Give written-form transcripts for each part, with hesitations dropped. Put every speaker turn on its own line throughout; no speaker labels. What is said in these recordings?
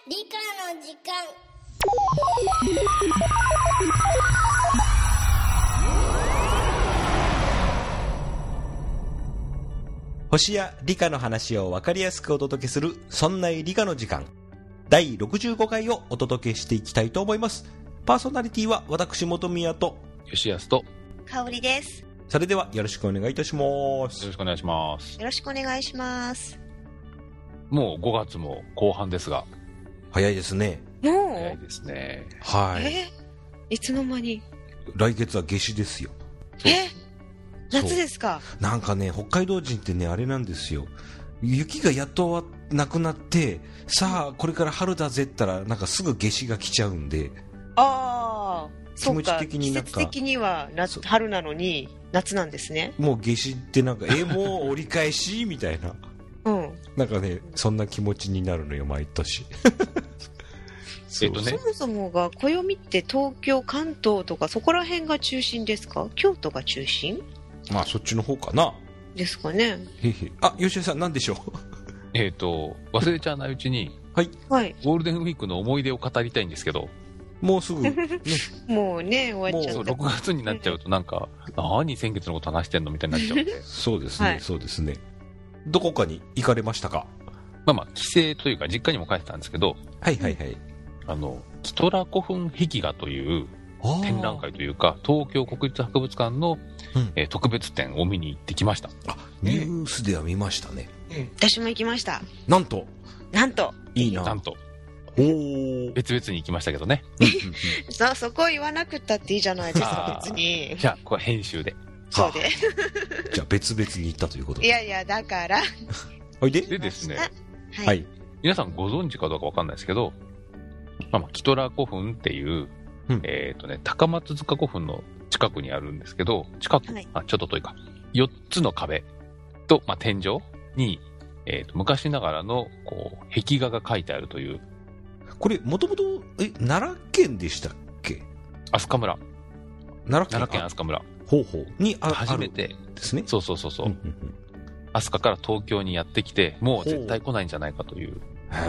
理科の時間。
星や理科の話を分かりやすくお届けする、そんな理科の時間第65回をお届けしていきたいと思います。パーソナリティは私本宮と
吉安と
香織です。
それではよろしくお願いいたします。
よろしくお願いします。
よろしくお願いします。
もう5月も後半ですが、
早いですね。
もう
早いですね。
はい、
いつの間に。
来月は夏至ですよ。
夏ですか。
なんかね、北海道人ってね、あれなんですよ、雪がやっとなくなって、さあこれから春だぜったらなんかすぐ夏至が来ちゃうんで、気持ち的になんか
季節的には春なのに夏なんですね。
もう夏至ってなんかもう折り返しみたいななんかね、そんな気持ちになるのよ毎年
そもそもが暦って東京、関東とかそこら辺が中心ですか？京都が中心？
まあそっちの方かな
ですかね。
あ、吉井さん何でしょう
忘れちゃわないうちに、
はい、
ゴールデンウィークの思い出を語りたいんですけど、もうすぐ、ね、
もうね終わっちゃった。
6月になっちゃうとなんか何先月のこと話してんのみたいになっちゃうんで
そうですね、そうですね。どこかに行かれましたか？
帰省というか実家にも帰ってたんですけど、キトラ古墳壁画という展覧会というか、東京国立博物館の、特別展を見に行ってきました。
ニュースでは見ましたね。
私も行きました。
なんといいな。
なんと別々に行きましたけどね
そこ言わなくったっていいじゃないですか。別に
じゃあこれ編集で
そうで
じゃあ別々に行ったということで。
いやだから
でですね、皆さんご存知かどうかわかんないですけど、キトラ古墳っていう、高松塚古墳の近くにあるんですけど、ちょっと遠いか、4つの壁と、天井に、昔ながらの壁画が書いてあるという。
これもともと奈良県でしたっけ？
飛鳥村。
奈良
県飛鳥村
に
初めて
ですね。
そう飛鳥から東京にやってきて、もう絶対来ないんじゃないかという。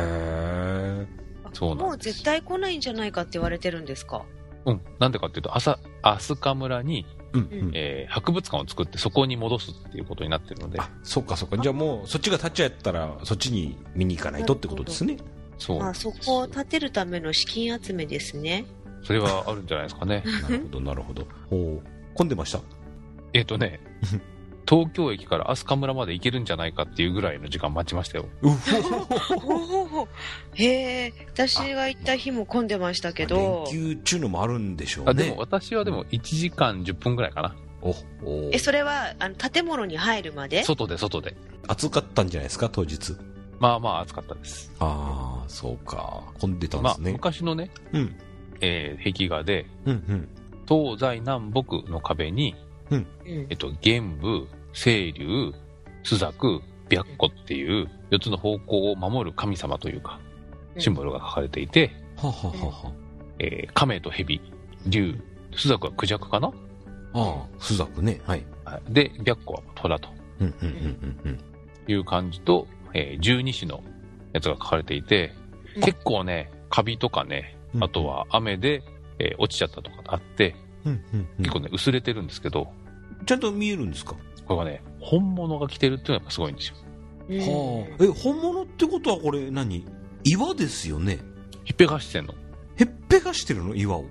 そうなんです。
もう絶対来ないんじゃないかって言われてるんですか？
なんでかっていうと、飛鳥村に、博物館を作ってそこに戻すっていうことになってるので。
そっか。じゃあもうそっちが建っちゃったらそっちに見に行かないとってことですね。
そこを建てるための資金集めですね。
それはあるんじゃないですかね
なるほど。混んでました？
東京駅から飛鳥村まで行けるんじゃないかっていうぐらいの時間待ちましたよ
私が行った日も混んでましたけど、
連休中のもあるんでしょうね。
でも私は1時間10分ぐらいかな。
それは建物に入るまで？外で
暑かったんじゃないですか当日？
暑かったです。
そうか、混んでたんですね。
昔のね、壁画で、東西南北の壁に、玄武、清流、朱雀、白虎っていう4つの方向を守る神様というかシンボルが書かれていて、亀と蛇、竜、朱雀はクジャクかな。
朱雀ね。
で白虎は虎という感じと、12種のやつが書かれていて、結構ねカビとかね、あとは雨で、落ちちゃったとかあって、結構ね薄れてるんですけど、
ちゃんと見えるんですか？
これはね本物が来てるっていうのがやっぱすごいんですよ。
本物ってことはこれ岩ですよね？
ひっぺがしてんの。
へっぺがしてるの？岩を。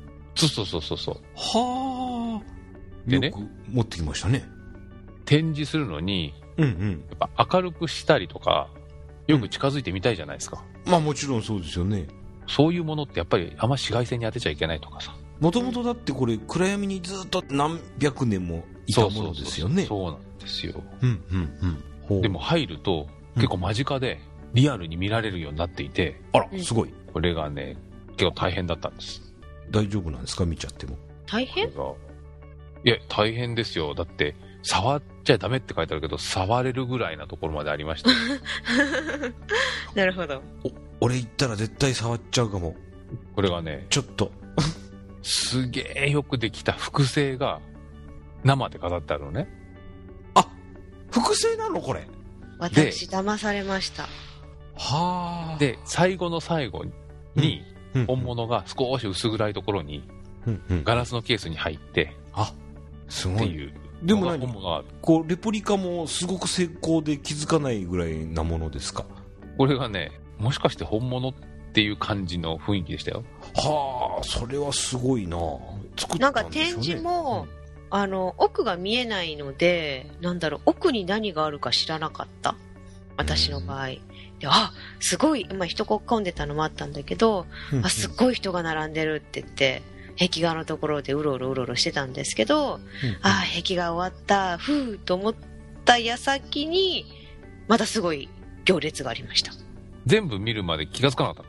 そうでね、
よく持ってきましたね。
展示するのに、やっぱ明るくしたりとかよく近づいてみたいじゃないですか。
もちろんそうですよね。
そういうものってやっぱりあんま紫外線に当てちゃいけないとかさ。
もともとだってこれ暗闇にずっと何百年もいたものですよね。
そうなんですよ。でも入ると結構間近でリアルに見られるようになっていて、
すごい。
これがね結構大変だったんです。
大丈夫なんですか？見ちゃっても。
大変？
いや大変ですよ。だって触っちゃダメって書いてあるけど、触れるぐらいなところまでありました
なるほど。
俺行ったら絶対触っちゃうかも。
これがね
ちょっと
すげえよくできた複製が生で飾ってあるのね。
複製なのこれ？
私騙されました。
はあ。
で、最後の最後に、本物が少し薄暗いところに、ガラスのケースに入って、
すごい。
っていう。
でもこう、レプリカもすごく精巧で気づかないぐらいなものですか？
これがね、もしかして本物っていう感じの雰囲気でしたよ。
はあ、それはすごいな。作ったんでしょうね。
なんか展示も、奥が見えないので、奥に何があるか知らなかった。私の場合。ですごい、人混んでたのもあったんだけど、すっごい人が並んでるって言って、壁画のところでうろうろしてたんですけど、壁画終わった、ふーと思った矢先に、またすごい行列がありました。
全部見るまで気がつかなかった。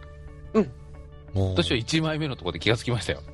私は1枚目のところで気がつきましたよ。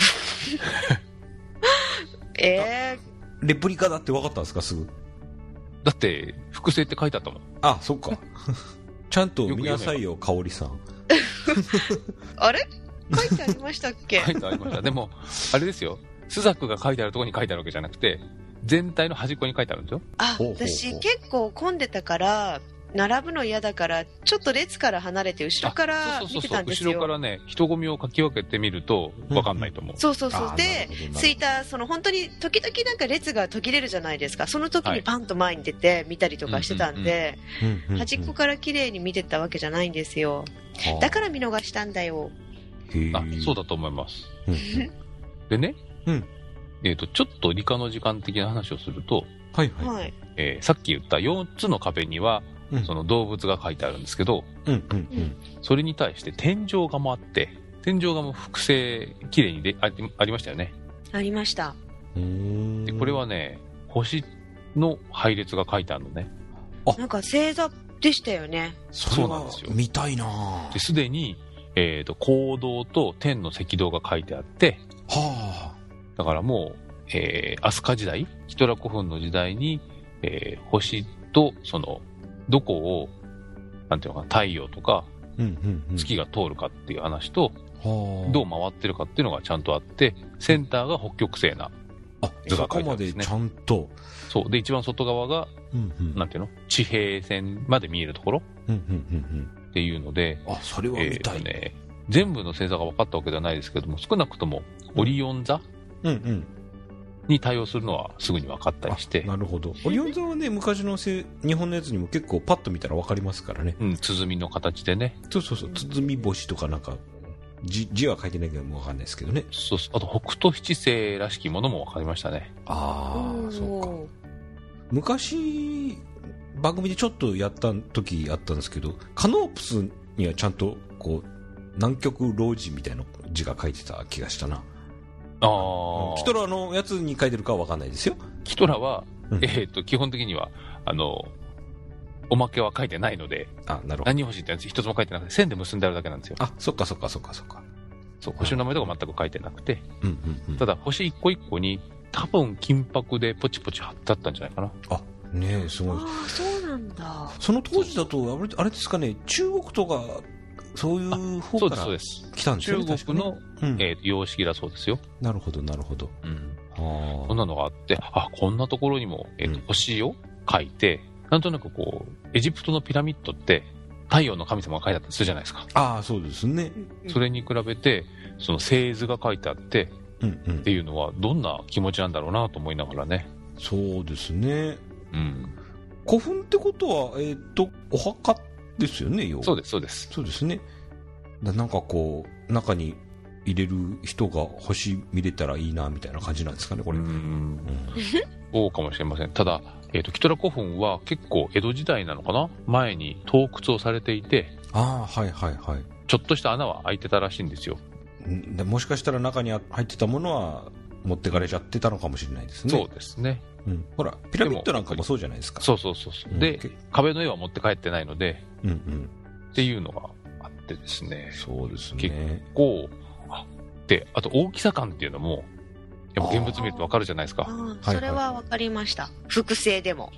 レプリカだって分かったんですか、すぐ？
だって、複製って書いてあったもん。
あ、そっか。ちゃんと見なさいよ、香織さん。
あれ書いてありましたっけ？
書いてありました。でも、あれですよ。朱雀が書いてあるところに書いてあるわけじゃなくて、全体の端っこに書いてあるんですよ。
私結構混んでたから、並ぶの嫌だから、ちょっと列から離れて後ろから見てたんですよ。
後ろからね、人混みをかき分けてみると分かんないと思う。
そう。で、着いた、本当に時々なんか列が途切れるじゃないですか。その時にパンと前に出て見たりとかしてたんで、端っこから綺麗に見てたわけじゃないんですよ。だから見逃したんだよ。
そうだと思います。でね、ちょっと理科の時間的な話をすると、さっき言った4つの壁には、その動物が書いてあるんですけど、それに対して天井画もあって、天井画も複製綺麗にありましたよね。
ありました。
でこれはね、星の配列が書いてあるのね。
なんか星座でしたよね。
そうなんですよ。見たいな。
ですでに、黄銅と天の赤銅が書いてあって、だからもう、飛鳥時代、キトラ古墳の時代に、星とどこを、なんていうのかな、太陽とか、月が通るかっていう話と、どう回ってるかっていうのがちゃんとあって、センターが北極星な図が書いてあるんですね。
そこまでちゃんと。
そう。で、一番外側が、なんていうの、地平線まで見えるところっていうので、
それは見たい
ね。全部の星座が分かったわけではないですけども、少なくともオリオン座に対応するのはすぐに分かったりして。
なるほど。オリオン座はね、昔の日本のやつにも結構パッと見たら分かりますからね。
鼓の形でね。
そう。鼓星とかなんか、字は書いてないけども分かんないですけどね。
そう。あと、北斗七星らしきものも分かりましたね。
そうか。昔、番組でちょっとやった時あったんですけど、カノープスにはちゃんと、南極老人みたいな字が書いてた気がしたな。キトラのやつに書いてるかは分かんないですよ。
キトラは、基本的には、おまけは書いてないので、
なるほど。
何星ってやつ一つも書いてなくて、線で結んであるだけなんですよ。
そっか。そう、
星の名前とか全く書いてなくて、ただ、星一個一個に、多分金箔でポチポチ貼ってあったんじゃないかな。
ねえ、すごい。
そうなんだ。
その当時だと、あれですかね、中国とか、そういう方から来たんですよね。
中国の、様式だそうですよ。
なるほど。
そんなのがあって、こんなところにも、星を書いて、なんとなくエジプトのピラミッドって、太陽の神様が書いてあったりするじゃないですか。
そうですね。
それに比べて、その星図が書いてあって、っていうのは、どんな気持ちなんだろうなと思いながらね。
そうですね。古墳ってことは、お墓ですよね、
そうです。
そうですね。なんか中に入れる人が星見れたらいいな、みたいな感じなんですかね、これ。
そうかもしれません。ただ、キトラ古墳は結構江戸時代なのかな、前に盗掘をされていて、ちょっとした穴は開いてたらしいんですよ。
もしかしたら中に入ってたものは持ってかれちゃってたのかもしれないですね。
そうですね。
ほら、ピラミッドなんかもそうじゃないですか。
そう。で、壁の絵は持って帰ってないので、っていうのがあってですね。
そうですね。
結構、あと大きさ感っていうのも、やっぱ現物見ると分かるじゃないですか。
それは分かりました。複製でも。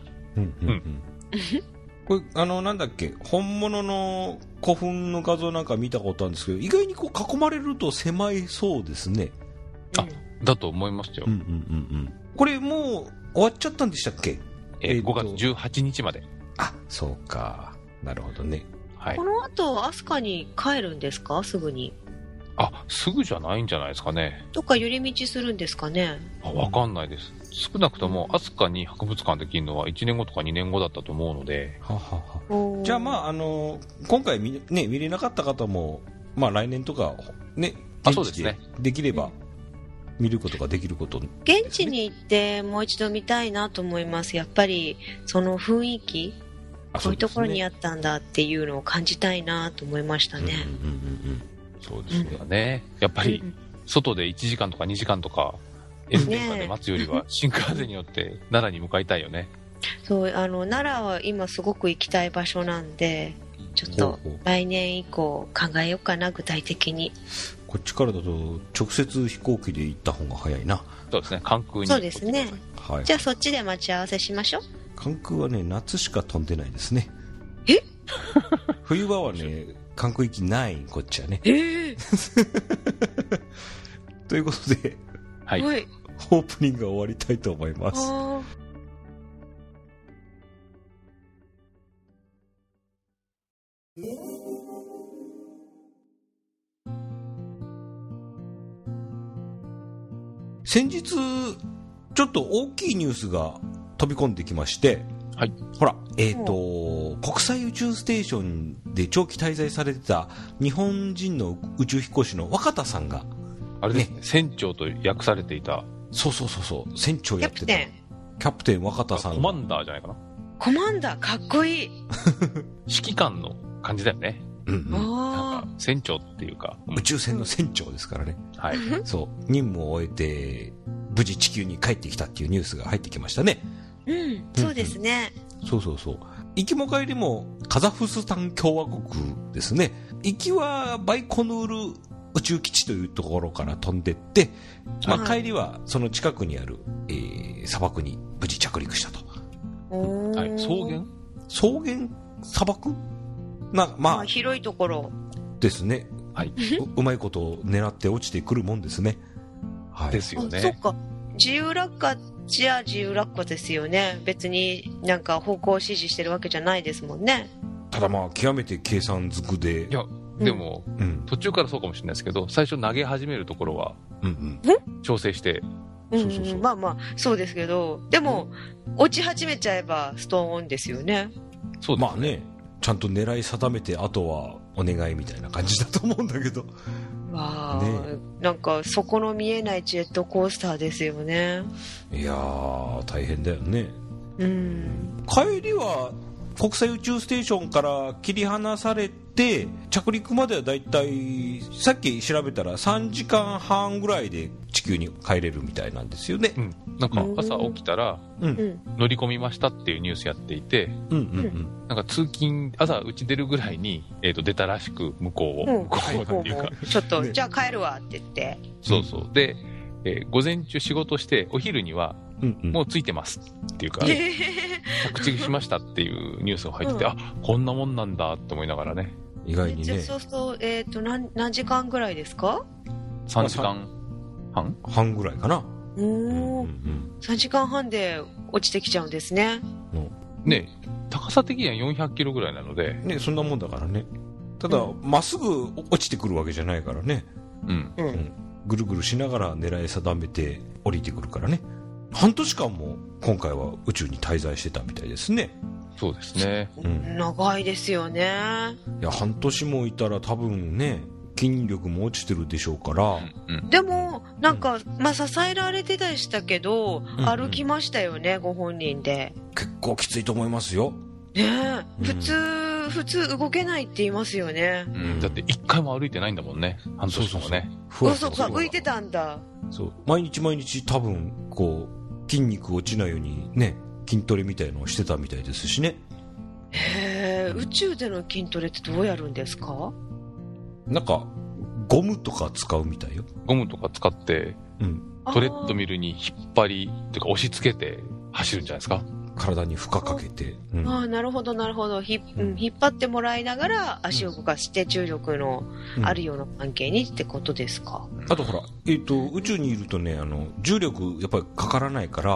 これ、なんだっけ、本物の古墳の画像なんか見たことあるんですけど、意外に囲まれると狭いそうですね。
だと思いますよ。
これもう終わっちゃったんでしたっけ？
5月18日まで。
そうか。なるほどね。
はい、
この後飛鳥に帰るんですか、すぐに。
すぐじゃないんじゃないですかね。
どっか寄り道するんですかね。
わかんないです。少なくとも飛鳥に博物館できるのは1年後とか2年後だったと思うので。
じゃあまあ今回見れなかった方も、まあ、来年とかね、現地でできれば見ることができることですね。
現地に行ってもう一度見たいなと思います。やっぱりその雰囲気、こういうところにあったんだっていうのを感じたいなと思いましたね。
そうですね。やっぱり外で1時間とか2時間とか炎天下で待つよりは新幹線によって奈良に向かいたいよね。
そう、奈良は今すごく行きたい場所なんで、ちょっと来年以降考えようかな、具体的に。
こっちからだと直接飛行機で行った方が早いな。
そうですね、関空に。
そうですね、
はい、
じゃあそっちで待ち合わせしましょう。
関空はね、夏しか飛んでないですね。冬場はね、関空行きないこっちはね。ということで、
はい、
オープニングが終わりたいと思います。先日ちょっと大きいニュースが飛び込んできまして、
はい、
ほら、国際宇宙ステーションで長期滞在されてた日本人の宇宙飛行士の若田さんが、
あれですね、船長と訳されていた。
そう船長やってたキャプテン若田さん。
コマンダーじゃないかな。
コマンダーかっこいい。
指揮官の感じだよね。
なん
か船長っていうか、
宇宙船の船長ですからね。
はい。
そう任務を終えて無事地球に帰ってきたっていうニュースが入ってきましたね。
そうですね。
そう行きも帰りもカザフスタン共和国ですね。行きはバイコヌール宇宙基地というところから飛んでって、帰りはその近くにある、砂漠に無事着陸したと。
はい、
草原砂漠
広いところ
ですね。はい、うまいことを狙って落ちてくるもんですね。
はい、ですよね。
そっか、自由落下じゃ自由落下ですよね。別になんか方向を指示してるわけじゃないですもんね。
ただ極めて計算づくで。
いやでも、途中からそうかもしれないですけど、最初投げ始めるところは調整して、
そうですけど、でも、落ち始めちゃえばストーンですよね。
そうですね。
ちゃんと狙い定めて、あとはお願いみたいな感じだと思うんだけど。
なんか底の見えないジェットコースターですよね。
いやー大変だよね。帰りは国際宇宙ステーションから切り離されて着陸まではだいたいさっき調べたら3時間半ぐらいで地球に帰れるみたいなんですよね。
なんか朝起きたら乗り込みましたっていうニュースやっていて、なんか通勤朝うち出るぐらいに、出たらしく向こうっていうか
ちょっと、じゃあ帰るわって言って、
そうで、午前中仕事してお昼にはもうついてますっていうか、着地しましたっていうニュースが入ってて、こんなもんなんだって思いながらね。
意外にね。
そうすると、何時間ぐらいですか
？3時間
半ぐらいかな。
3時間半で落ちてきちゃうんですね。
ね、高さ的には400キロぐらいなので
ね、そんなもんだからね。ただまっすぐ落ちてくるわけじゃないからね。ぐるぐるしながら狙い定めて降りてくるからね。半年間も今回は宇宙に滞在してたみたいですね。
そうですね、
長いですよね。
いや半年もいたら多分ね筋力も落ちてるでしょうから、
でもなんか、支えられてたりしたけど、歩きましたよね、ご本人で。
結構きついと思いますよ
ね。普通動けないって言いますよね。
だって一回も歩いてないんだもんね、半年ともね。
そう浮いてたんだ。
そう毎日多分こう筋肉落ちないようにね筋トレみたいのをしてたみたいですしね。
宇宙での筋トレってどうやるんですか？
なんかゴムとか使うみたいよ。
ゴムとか使って、トレッドミルに引っ張りというか押し付けて走るんじゃないですか。
体に負荷かけて。
なるほど引っ張ってもらいながら足を動かして重力のあるような関係にってことですか。
あとほら、宇宙にいるとね重力やっぱりかからないから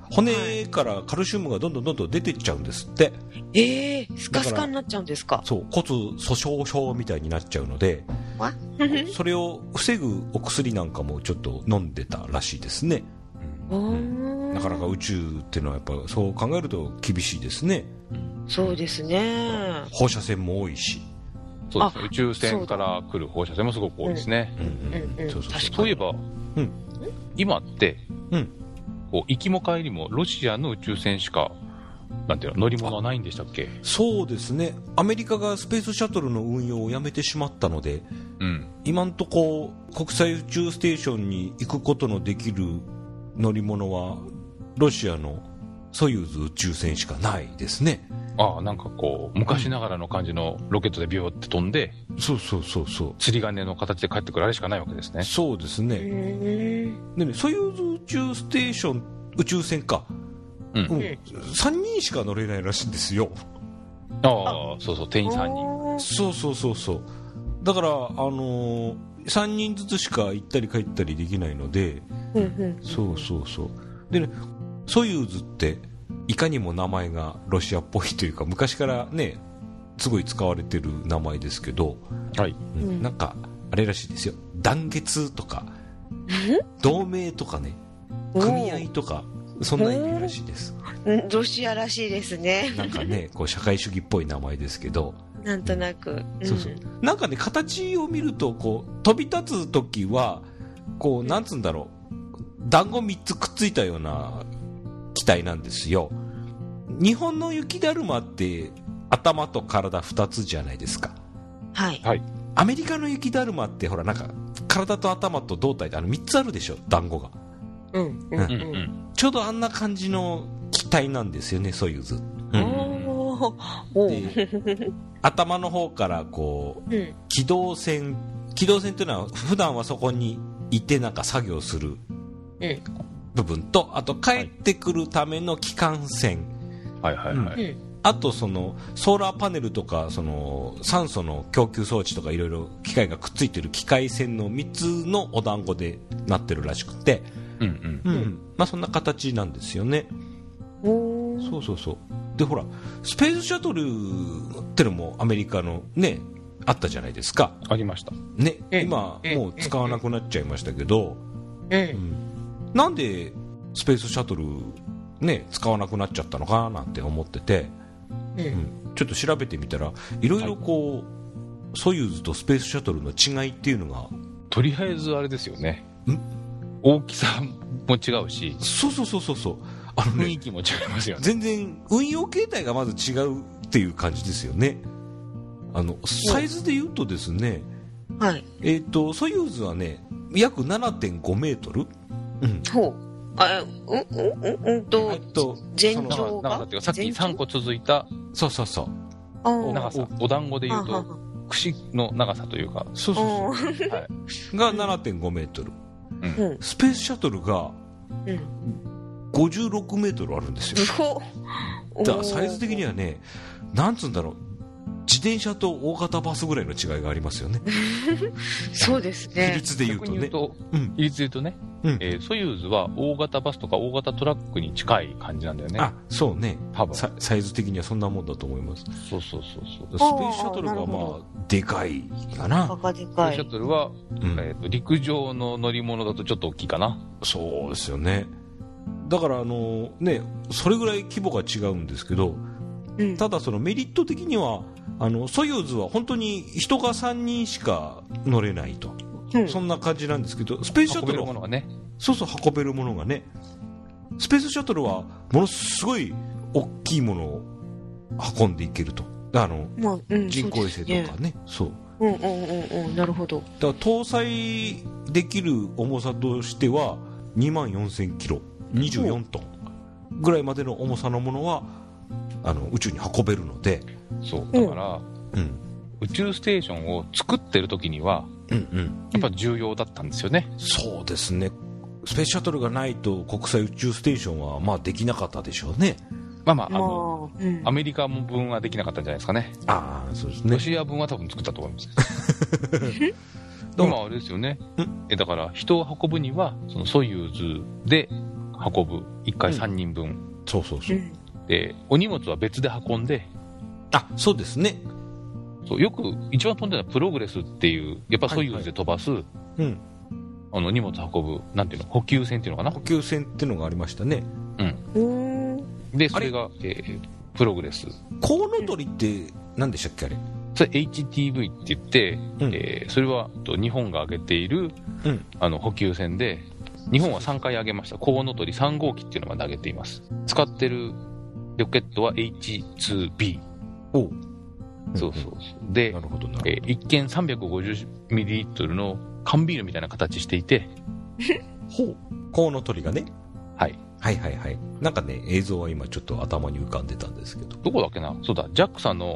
骨からカルシウムがどんどん出ていっちゃうんですって。
スカスカになっちゃうんですか。
そう、骨粗しょう症みたいになっちゃうので、それを防ぐお薬なんかもちょっと飲んでたらしいですね。なかなか宇宙っていうのはやっぱそう考えると厳しいですね。
そうですね。
放射線も多いし。
そうですね、宇宙船から来る放射線もすごく多いですね。そういえば、今って、こう行きも帰りもロシアの宇宙船しかなんていうの乗り物はないんでしたっけ。
そうですね、アメリカがスペースシャトルの運用をやめてしまったので、今んとこ国際宇宙ステーションに行くことのできる乗り物はロシアのソユーズ宇宙船しかないですね。
なんかこう昔ながらの感じのロケットでビューって飛んで、
そう
釣り鐘の形で帰ってくるあれしかないわけですね。
そうですね。でね、ソユーズ宇宙ステーション宇宙船か、3人しか乗れないらしいんですよ。
そう定員3
人。そうだから3人ずつしか行ったり帰ったりできないので、でね、ソユーズっていかにも名前がロシアっぽいというか、昔からねすごい使われてる名前ですけど、なんかあれらしいですよ、団結とか同盟とかね、組合とかそんな意味らしいです。
ロシアらしいですね。
なんかね、こう社会主義っぽい名前ですけど、
なんとなく、
なんかね、形を見るとこう飛び立つ時はこうなんつうんだろう、団子3つくっついたような機体なんですよ。日本の雪だるまって頭と体2つじゃないですか。アメリカの雪だるまってほらなんか体と頭と胴体で3つあるでしょ、団子が。ちょうどあんな感じの機体なんですよね、ソユーズ。で頭の方からこう、軌道線というのは普段はそこにいてなんか作業する部分と、あと帰ってくるための機関線、あとそのソーラーパネルとかその酸素の供給装置とかいろいろ機械がくっついてる機械線の3つのお団子でなってるらしくて、そんな形なんですよね。そうで、ほらスペースシャトルってのもアメリカのねあったじゃないですか。
ありました
ね。今もう使わなくなっちゃいましたけど、なんでスペースシャトルね使わなくなっちゃったのかななんて思ってて、ちょっと調べてみたらいろいろこう、ソユーズとスペースシャトルの違いっていうのが、
とりあえずあれですよね、大きさも違うし、
そう
雰囲気も違いますよね。
全然運用形態がまず違うっていう感じですよね。サイズで言うとですね、ソユーズはね約 7.5 メートル、
全長が
さっき3個続いた長さ、お団子で言うと串の長さというか、が 7.5 メートル、スペースシャトルが56メートルあるんですよ。だからサイズ的にはね、なんつうんだろう、自転車と大型バスぐらいの違いがありますよね。
そうですね。
比率で言うとね。
比率で言うとね、ソユーズは大型バスとか大型トラックに近い感じなんだよね。
そうね。
多分
サイズ的にはそんなもんだと思います。
そう。
スペースシャトルがまあでかいかな。
スペースシャトルは、陸上の乗り物だとちょっと大きいかな。
そうですよね。だからね、それぐらい規模が違うんですけど、ただそのメリット的にはソユーズは本当に人が3人しか乗れないと、そんな感じなんですけど、スペースシャトルは運べるものがね、運べるものがね、スペースシャトルはものすごい大きいものを運んでいけると、人工衛星とかね、
なるほど。
だから搭載できる重さとしては24,000キロ、24トンぐらいまでの重さのものは宇宙に運べるので、
だから、宇宙ステーションを作ってる時には、やっぱ重要だったんですよね。
そうですね。スペースシャトルがないと国際宇宙ステーションはまあできなかったでしょうね。
アメリカ分はできなかったんじゃないですかね。
そうですね。
ロシア分は多分作ったと思います。今あれですよね。だから人を運ぶにはそのソユーズで運ぶ。1回3人分。
そうそうそう。
で、お荷物は別で運んで。
そうですね。
そう、よく一番飛んでるのはプログレスっていう、やっぱソユーズで飛ばす、荷物運ぶ、なんていうの、補給船っていうのかな。
補給船っていうのがありましたね。
で、それが、プログレス。
コウノトリって何でしたっけ、あれ。
それ HTV って言って、それは日本が上げている、補給船で、日本は3回上げました。コウノトリ3号機っていうのが投げています。使ってるロケットは H2B。そう。で、
なるほどな。
一見 350ml の缶ビールみたいな形していて、
コウノトリがね。
はい。
なんかね、映像は今ちょっと頭に浮かんでたんですけど。
どこだっけな。そうだ、JAXA の、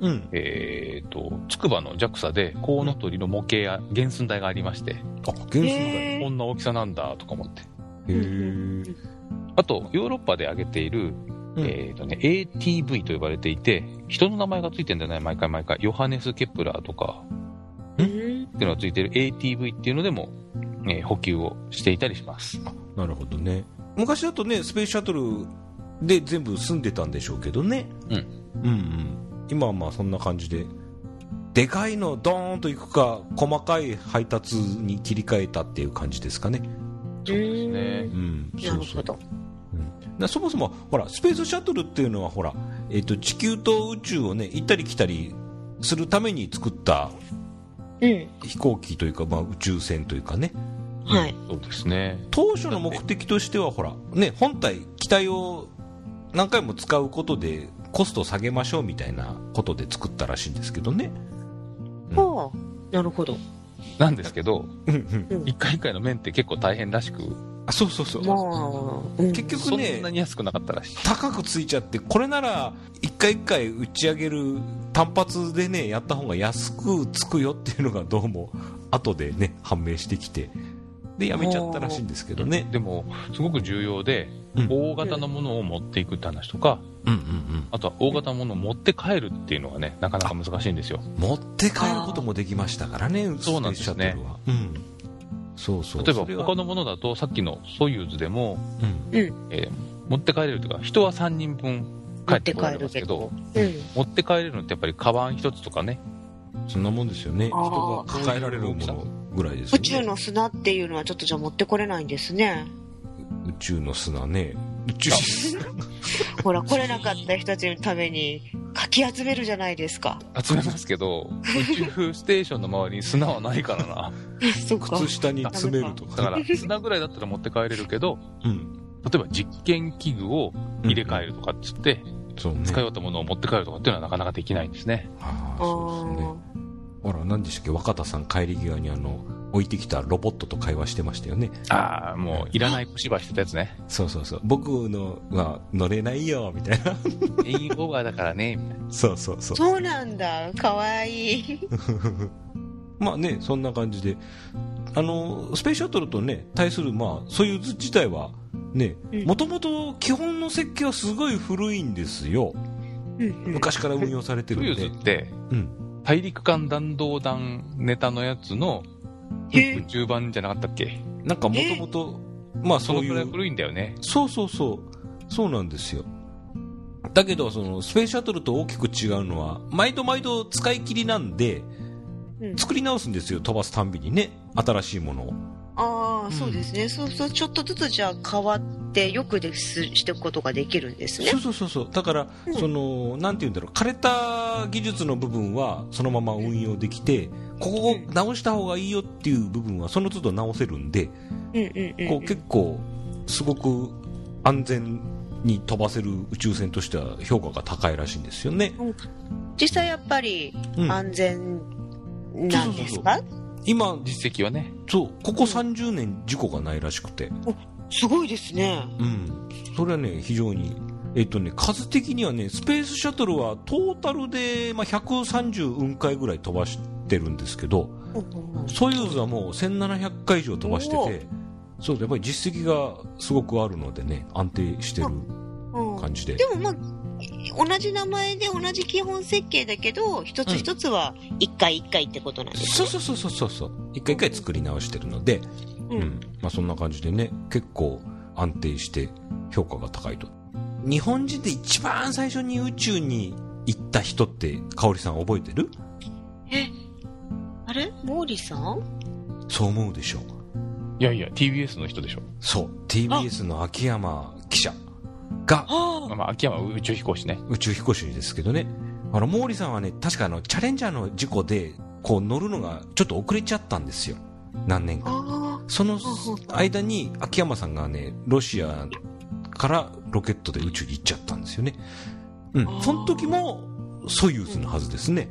筑波の JAXA でコウノトリの模型や原寸大がありまして。
原寸大。
こんな大きさなんだとか思って。
あ
と、ヨーロッパで上げている、ATV と呼ばれていて、人の名前がついてるんだよね、毎回。ヨハネス・ケプラーとか、っていうのがついてる ATV っていうのでも、補給をしていたりします。
なるほどね。昔だとね、スペースシャトルで全部済んでたんでしょうけどね。今はまあそんな感じで、でかいのドーンといくか、細かい配達に切り替えたっていう感じですかね。
そうですね。
なるほど。
そもそもほらスペースシャトルっていうのはほら、地球と宇宙をね行ったり来たりするために作った、飛行機というか、宇宙船というかね。
そうですね。
当初の目的としてはほらね、本体機体を何回も使うことでコストを下げましょうみたいなことで作ったらしいんですけどね。
なるほど。
なんですけど、一回一回の面って結構大変らしく。
そう。結局ね、
そんなに安くなかったらしい。
高くついちゃって、これなら一回一回打ち上げる単発でねやった方が安くつくよっていうのがどうも後でね判明してきて、でやめちゃったらしいんですけどね。
でもすごく重要で、大型のものを持っていくって話とか、あとは大型のものを持って帰るっていうのがね、なかなか難しいんですよ。
持って帰ることもできましたからね。
そうなんですね。例えば他のものだとさっきのソユーズでも、持って帰れるというか、人は3人分帰ってこられますけど、持って帰れるのってやっぱりカバン一つとかね、
そんなもんですよね。人が抱えられるものぐらいですよね。
宇宙の砂っていうのはちょっとじゃあ持ってこれないんですね。
宇宙の砂ね。
ほら、来れなかった人たちのためにかき集めるじゃないですか。
集めますけど、宇宙ステーションの周りに砂はないからな。
靴下に詰めるとか。
だから砂ぐらいだったら持って帰れるけど、例えば実験器具を入れ替えるとかって言って、使い終わったものを持って帰るとかっていうのはなかなかできないんですね。
そうですね。ほら、何でしたっけ、若田さん帰り際に置いてきたロボットと会話してましたよね。
もういらない小芝居してたやつね。
そう。僕のは乗れないよみたいな。
メインオーバーだからねみたいな。
そう。
そうなんだ。かわいい。
まあね、そんな感じで、スペースシャトルとね対するソユーズ自体はね、もともと基本の設計はすごい古いんですよ。昔から運用されてるんで。
ソユーズって、大陸間弾道弾ネタのやつの宇宙版じゃなかったっけ？
なんかもともとそういう、
そのくらい古いんだよね。
そうなんですよ。だけどそのスペースシャトルと大きく違うのは毎度使い切りなんで、作り直すんですよ、飛ばすたんびにね、新しいものを。
そうですね。そうちょっとずつじゃあ変わってよくしていくことができるんですね。
そう。だから、なんていうんだろう、枯れた技術の部分はそのまま運用できて、ここを直した方がいいよっていう部分はその都度直せるんで、結構すごく安全に飛ばせる宇宙船としては評価が高いらしいんですよね。
実際やっぱり安全なんですか？
今
実績はね。
ここ30年事故がないらしくて。
すごいですね。
それはね、非常に数的にはね、スペースシャトルはトータルで130雲回ぐらい飛ばしてるんですけど、ソユーズはもう1700回以上飛ばしてて、そうやっぱり実績がすごくあるのでね、安定してる感じで。
でも同じ名前で同じ基本設計だけど、一つ一つは一回一回ってことなんですね。
そう。一回一回作り直してるので、そんな感じでね、結構安定して評価が高いと。日本人で一番最初に宇宙に行った人って香織さん覚えてる？
あれ毛利さん？
そう思うでしょ。
いやいや TBS の人でしょ。
そう TBS の秋山記者が、
秋山は宇宙飛行士ね。
宇宙飛行士ですけどね、毛利さんはね、確かチャレンジャーの事故でこう乗るのがちょっと遅れちゃったんですよ、何年か。その間に秋山さんがね、ロシアからロケットで宇宙に行っちゃったんですよね。その時もソユーズのはずですね。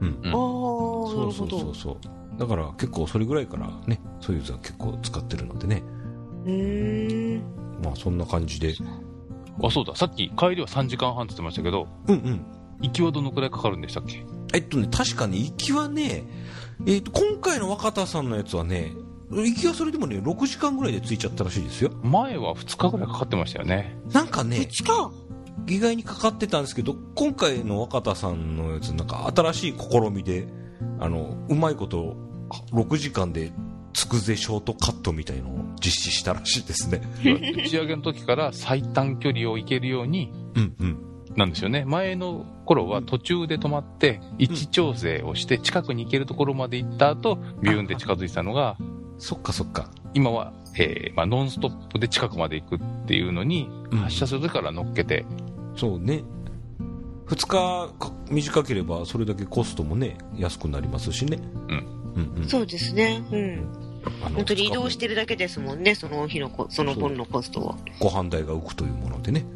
そうだから結構それぐらいからね、ソユーズは結構使ってるのでね。まあそんな感じで。
そうだ、さっき帰りは3時間半って言ってましたけど、行きはどのくらいかかるんでしたっけ？
確かに行きはね、今回の若田さんのやつはね、行きはそれでもね、6時間ぐらいで着いちゃったらしいですよ。
前は2日ぐらいかかってましたよね。
なんかね、
2日
意外にかかってたんですけど、今回の若田さんのやつ、なんか新しい試みで、うまいこと6時間で着くぜショートカットみたいのを実施したらしいですね。
打ち上げの時から最短距離を行けるようになんですよね。前の頃は途中で止まって位置調整をして近くに行けるところまで行った後ビューンって近づいてたのが、
そっか
今は、ノンストップで近くまで行くっていうのに発射する時から乗っけて、
そうね、2日短ければそれだけコストもね安くなりますしね。
そうですね。本当に移動してるだけですもんね、その日のその分のコストは。
ご飯代が浮くというものでね。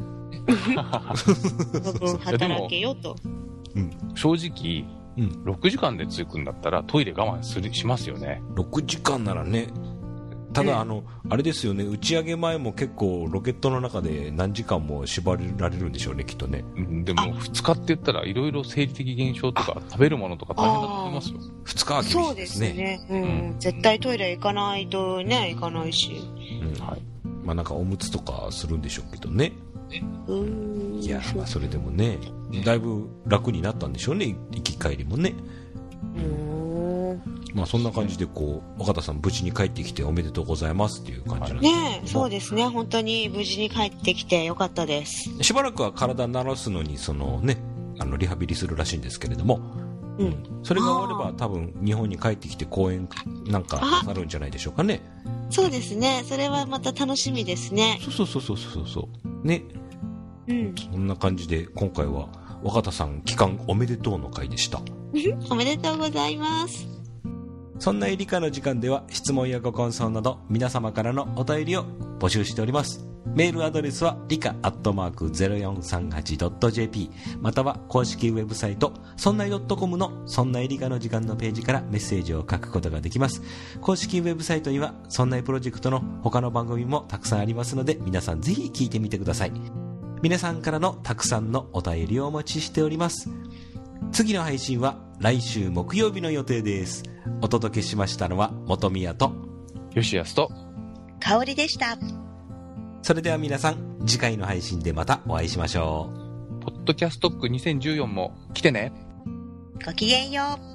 働けよと。
正直、6時間で着くんだったらトイレ我慢しますよね。
6時間ならね。ただあれですよね、打ち上げ前も結構ロケットの中で何時間も縛られるんでしょうね、きっとね。
でも2日って言ったらいろいろ生理的現象とか食べるものとか大変だと思いますよ。
2日は厳しいですね。
そうですね。絶対トイレ行かないとね、行かないし。
まあなんかおむつとかするんでしょうけどね。いや、まあそれでもね、だいぶ楽になったんでしょうね、行き帰りもね。まあそんな感じでこう若田さん無事に帰ってきておめでとうございますっていう感じなんです
ね。そうですね、本当に無事に帰ってきてよかったです。
しばらくは体慣らすのにそのね、リハビリするらしいんですけれども、それが終われば多分日本に帰ってきて公演なんかなるんじゃないでしょうかね。
そうですね、それはまた楽しみですね。
そうね。そんな感じで今回は若田さん帰還おめでとうの回でした。
おめでとうございます。
そんな理科の時間では質問やご感想など皆様からのお便りを募集しております。メールアドレスは理科@0438.jp または公式ウェブサイトそんない .com のそんない理科の時間のページからメッセージを書くことができます。公式ウェブサイトにはそんないプロジェクトの他の番組もたくさんありますので皆さんぜひ聞いてみてください。皆さんからのたくさんのお便りをお待ちしております。次の配信は来週木曜日の予定です。お届けしましたのは本宮と
吉安と
香りでした。
それでは皆さん次回の配信でまたお会いしましょう。
ポッドキャストック2014も来てね。
ごきげんよう。